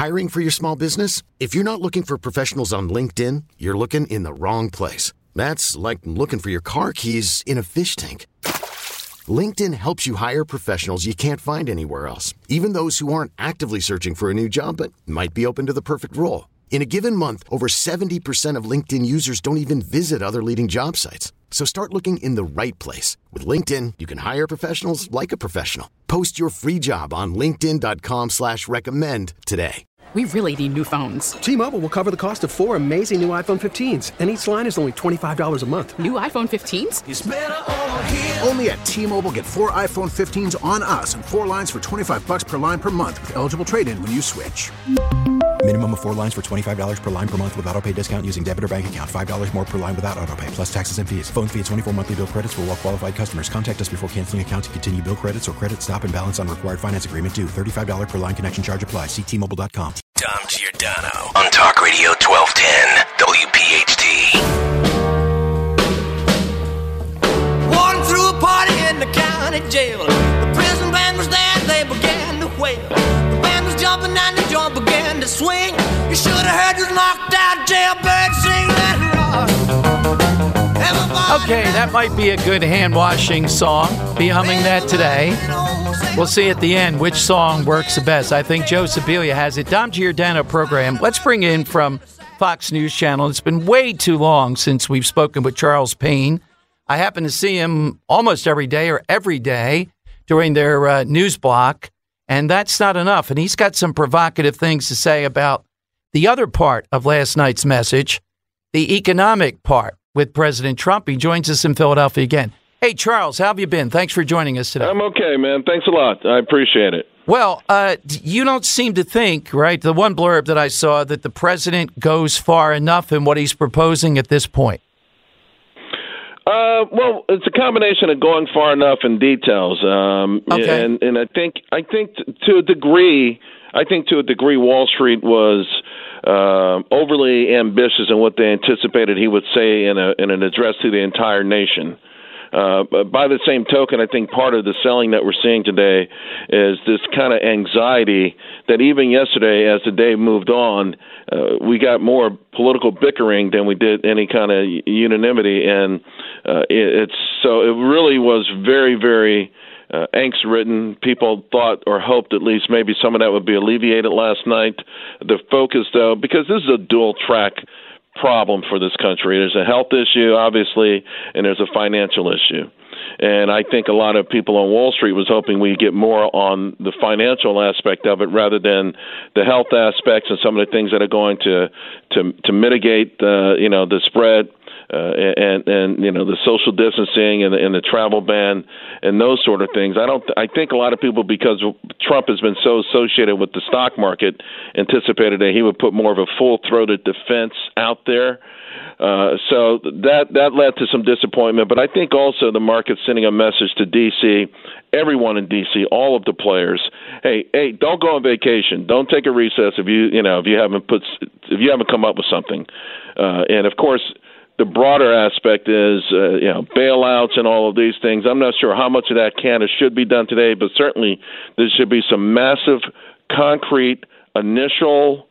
Hiring for your small business? If you're not looking for professionals on LinkedIn, you're looking in the wrong place. That's like looking for your car keys in a fish tank. LinkedIn helps you hire professionals you can't find anywhere else, even those who aren't actively searching for a new job but might be open to the perfect role. In a given month, over 70% of LinkedIn users don't even visit other leading job sites. So start looking in the right place. With LinkedIn, you can hire professionals like a professional. Post your free job on linkedin.com/recommend today. We really need new phones. T-Mobile will cover the cost of 4 amazing new iPhone 15s, and each line is only $25 a month. New iPhone 15s? It's better over here. Only at T-Mobile, get 4 iPhone 15s on us and 4 lines for $25 per line per month with eligible trade-in when you switch. Minimum of 4 lines for $25 per line per month with autopay discount using debit or bank account. $5 more per line without autopay, plus taxes and fees. Phone fee at 24 monthly bill credits for well-qualified customers. Contact us before canceling account to continue bill credits or credit stop and balance on required finance agreement due. $35 per line connection charge applies. See T-Mobile.com. Dom Giordano on Talk Radio 1210 WPHT. Walking through a party in the county jail. The prison band was there, they began to wail. The band was jumping and the joint began to swing. You should have heard this knocked out jailbird sing that rock. Okay, that might be a good hand-washing song. Be humming that today. We'll see at the end which song works the best. I think Joe Sibilia has it. Dom Giordano program. Let's bring in from Fox News Channel. It's been way too long since we've spoken with Charles Payne. I happen to see him almost every day or every day during their news block, and that's not enough. And he's got some provocative things to say about the other part of last night's message, the economic part with President Trump. He joins us in Philadelphia again. Hey, Charles, how have you been? Thanks for joining us today. I'm okay, man. Thanks a lot. I appreciate it. Well, you don't seem to think, right, the one blurb that I saw, that the president goes far enough in what he's proposing at this point. Well, it's a combination of going far enough in details, okay. and I think to a degree, Wall Street was overly ambitious in what they anticipated he would say in an address to the entire nation. By the same token, I think part of the selling that we're seeing today is this kind of anxiety that even yesterday, as the day moved on, we got more political bickering than we did any kind of unanimity, and it really was very, very angst-ridden. People thought or hoped at least maybe some of that would be alleviated last night. The focus, though, because this is a dual-track problem for this country. There's a health issue, obviously, and there's a financial issue. And I think a lot of people on Wall Street was hoping we'd get more on the financial aspect of it rather than the health aspects and some of the things that are going to mitigate the spread and the social distancing and the travel ban and those sort of things. I think a lot of people, because Trump has been so associated with the stock market, anticipated that he would put more of a full-throated defense out there. So that led to some disappointment. But I think also the market's sending a message to D.C., everyone in D.C., all of the players. Hey, don't go on vacation. Don't take a recess if you haven't come up with something. And of course, the broader aspect is bailouts and all of these things. I'm not sure how much of that can or should be done today, but certainly there should be some massive, concrete, initial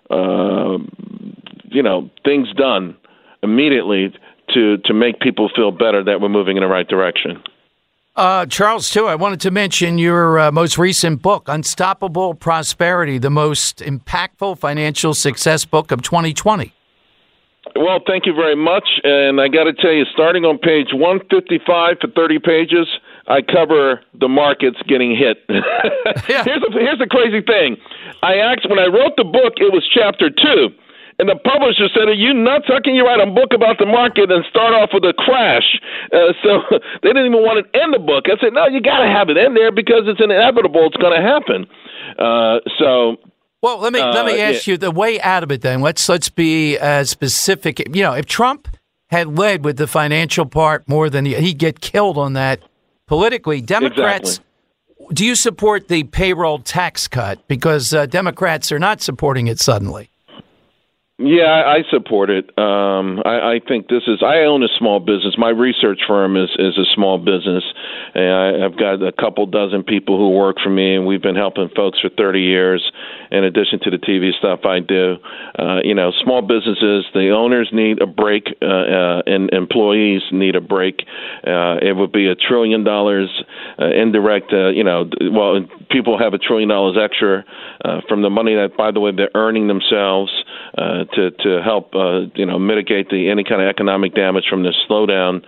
things done immediately to make people feel better that we're moving in the right direction. Charles, too, I wanted to mention your most recent book, Unstoppable Prosperity, the most impactful financial success book of 2020. Well, thank you very much. And I got to tell you, starting on page 155 for 30 pages, I cover the markets getting hit. Yeah. Here's the crazy thing. When I wrote the book, it was chapter 2. And the publisher said, "Are you nuts? How can you write a book about the market and start off with a crash?" So they didn't even want it in the book. I said, "No, you got to have it in there because it's inevitable. It's going to happen." Well, let me ask you the way out of it. Then let's be as specific. If Trump had led with the financial part more than he'd get killed on that politically. Democrats, exactly. Do you support the payroll tax cut? Because Democrats are not supporting it suddenly. Yeah, I support it. I think I own a small business. My research firm is a small business. And I've got a couple dozen people who work for me, and we've been helping folks for 30 years, in addition to the TV stuff I do. Small businesses, the owners need a break, and employees need a break. It would be $1 trillion indirect, people have $1 trillion extra from the money that, by the way, they're earning themselves to help mitigate any kind of economic damage from this slowdown.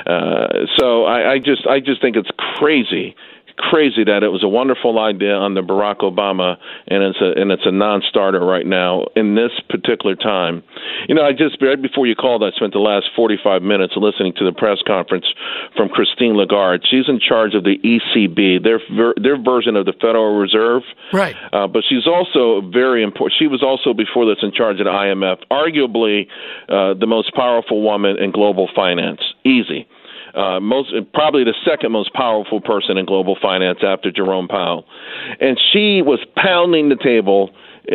So I just think it's crazy that it was a wonderful idea under Barack Obama, and it's a non-starter right now in this particular time. Right before you called, I spent the last 45 minutes listening to the press conference from Christine Lagarde. She's in charge of the ECB, their version of the Federal Reserve. Right. But she's also very important. She was also before this in charge of the IMF, arguably the most powerful woman in global finance. Easy. Probably the second most powerful person in global finance after Jerome Powell. And she was pounding the table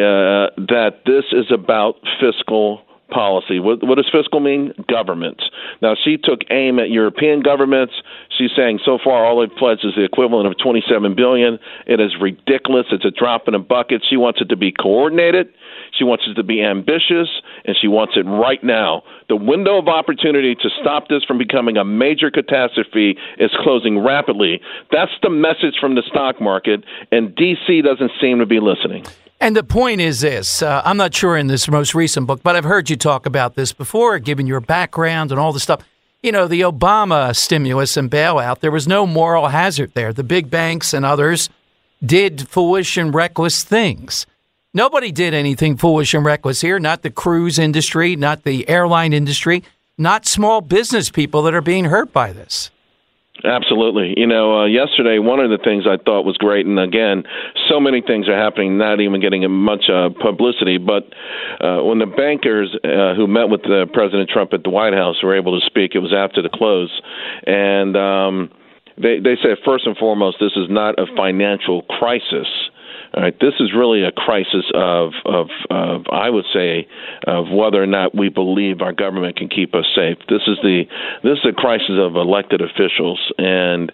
that this is about fiscal policy. What does fiscal mean? Governments. Now, she took aim at European governments. She's saying so far all they've pledged is the equivalent of $27 billion. It is ridiculous. It's a drop in a bucket. She wants it to be coordinated. She wants it to be ambitious, and she wants it right now. The window of opportunity to stop this from becoming a major catastrophe is closing rapidly. That's the message from the stock market, and D.C. doesn't seem to be listening. And the point is this, I'm not sure in this most recent book, but I've heard you talk about this before, given your background and all the stuff. The Obama stimulus and bailout, there was no moral hazard there. The big banks and others did foolish and reckless things. Nobody did anything foolish and reckless here, not the cruise industry, not the airline industry, not small business people that are being hurt by this. Absolutely. Yesterday, one of the things I thought was great, and again, so many things are happening, not even getting much publicity, but when the bankers who met with President Trump at the White House were able to speak, it was after the close, and they said, first and foremost, this is not a financial crisis. All right, this is really a crisis of I would say, of whether or not we believe our government can keep us safe. This is a crisis of elected officials, and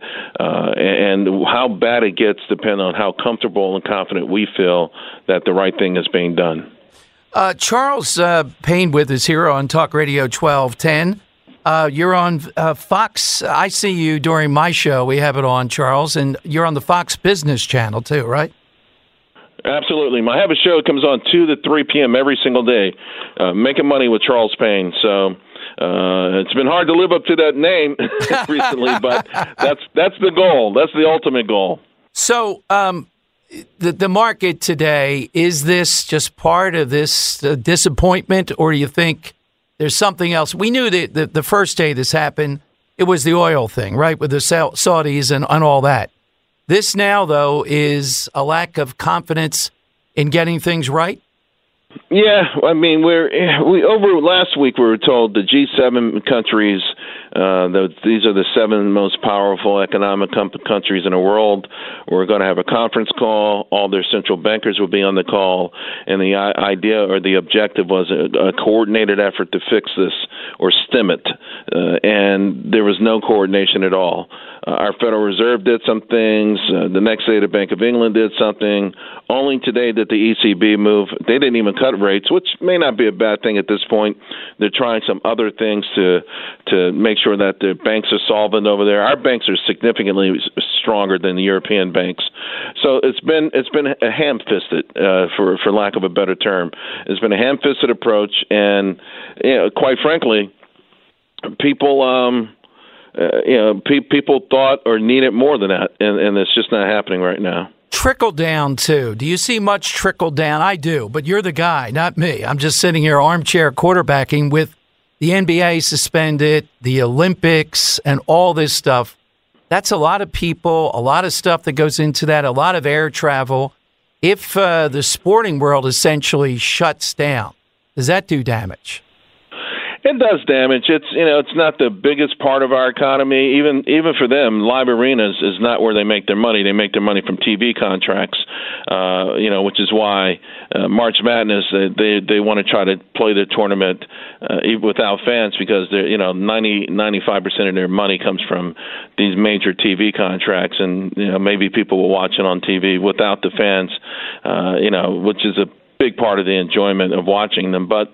how bad it gets depends on how comfortable and confident we feel that the right thing is being done. Charles Payne with us here on Talk Radio 1210. You're on Fox. I see you during my show. We have it on, Charles, and you're on the Fox Business Channel too, right? Absolutely. I have a show that comes on 2 to 3 p.m. every single day, Making Money with Charles Payne. So it's been hard to live up to that name recently, but that's the goal. That's the ultimate goal. So the market today, is this just part of this disappointment, or do you think there's something else? We knew that the first day this happened, it was the oil thing, right, with the Saudis and all that. This now, though, is a lack of confidence in getting things right? Yeah, I mean, over last week we were told the G7 countries, these are the 7 most powerful economic countries in the world. We're going to have a conference call. All their central bankers will be on the call, and the idea or the objective was a coordinated effort to fix this or stem it, and there was no coordination at all. Our Federal Reserve did some things. The next day, the Bank of England did something. Only today did the ECB move. They didn't even cut rates, which may not be a bad thing at this point. They're trying some other things to make sure that the banks are solvent over there. Our banks are significantly stronger than the European banks. So it's been a ham-fisted, for lack of a better term. It's been a ham-fisted approach, and quite frankly, people. People thought or needed more than that, and it's just not happening right now. Trickle down, too. Do you see much trickle down? I do, but you're the guy, not me. I'm just sitting here armchair quarterbacking with the NBA suspended, the Olympics, and all this stuff. That's a lot of people, a lot of stuff that goes into that, a lot of air travel. If the sporting world essentially shuts down, does that do damage? It it does damage. It's not the biggest part of our economy. Even for them, live arenas is not where they make their money. They make their money from TV contracts, which is why March Madness they want to try to play the tournament without fans because 95% of their money comes from these major TV contracts, and maybe people will watch it on TV without the fans, which is a big part of the enjoyment of watching them, but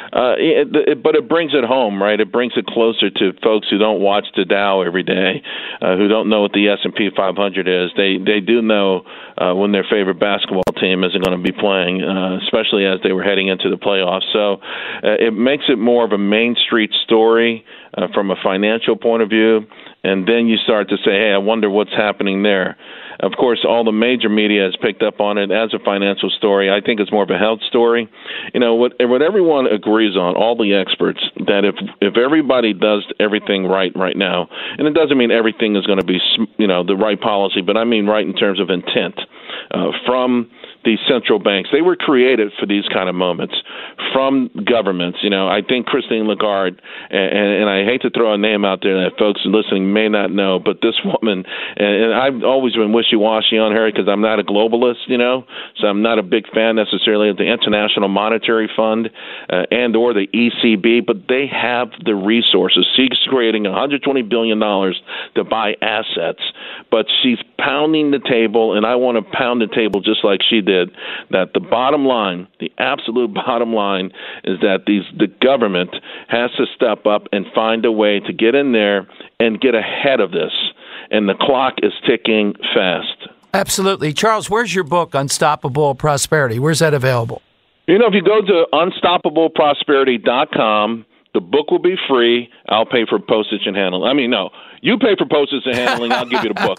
it brings it home, right? It brings it closer to folks who don't watch the Dow every day, who don't know what the S&P 500 is. They do know when their favorite basketball team isn't going to be playing, especially as they were heading into the playoffs. So it makes it more of a Main Street story from a financial point of view, and then you start to say, hey, I wonder what's happening there. Of course, all the major media has picked up on it as a financial story. I think it's more of a health story. What everyone agrees on, all the experts, that if everybody does everything right now, and it doesn't mean everything is going to be the right policy, but I mean right in terms of intent from these central banks. They were created for these kind of moments from governments. I think Christine Lagarde, and I hate to throw a name out there that folks listening may not know, but this woman, and I've always been wishy-washy on her because I'm not a globalist, so I'm not a big fan necessarily of the International Monetary Fund and or the ECB, but they have the resources. She's creating $120 billion to buy assets, but she's pounding the table, and I want to pound the table just like she did, that the bottom line, the absolute bottom line, is that the government has to step up and find a way to get in there and get ahead of this. And the clock is ticking fast. Absolutely. Charles, where's your book, Unstoppable Prosperity? Where's that available? If you go to unstoppableprosperity.com, the book will be free. I'll pay for postage and handling. I mean, no. You pay for postage and handling. I'll give you the book.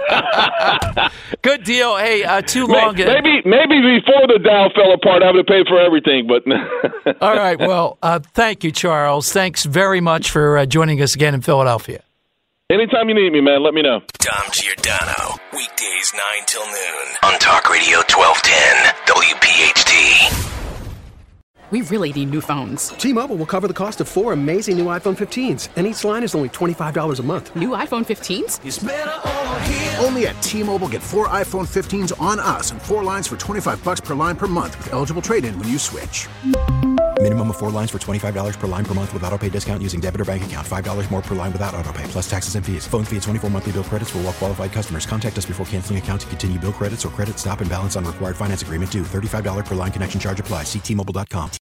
Good deal. Hey, too long. Maybe before the Dow fell apart, I would have paid for everything. But all right. Well, thank you, Charles. Thanks very much for joining us again in Philadelphia. Anytime you need me, man, let me know. Dom Giordano, weekdays 9 till noon on Talk Radio 1210 WPHT. We really need new phones. T-Mobile will cover the cost of 4 amazing new iPhone 15s, and each line is only $25 a month. New iPhone 15s? It's better over here. Only at T-Mobile, get 4 iPhone 15s on us and 4 lines for $25 per line per month with eligible trade-in when you switch. Minimum of 4 lines for $25 per line per month with autopay discount using debit or bank account. $5 more per line without autopay, plus taxes and fees. Phone fee at 24 monthly bill credits for well-qualified customers. Contact us before canceling account to continue bill credits or credit stop and balance on required finance agreement due. $35 per line connection charge applies. See T-Mobile.com.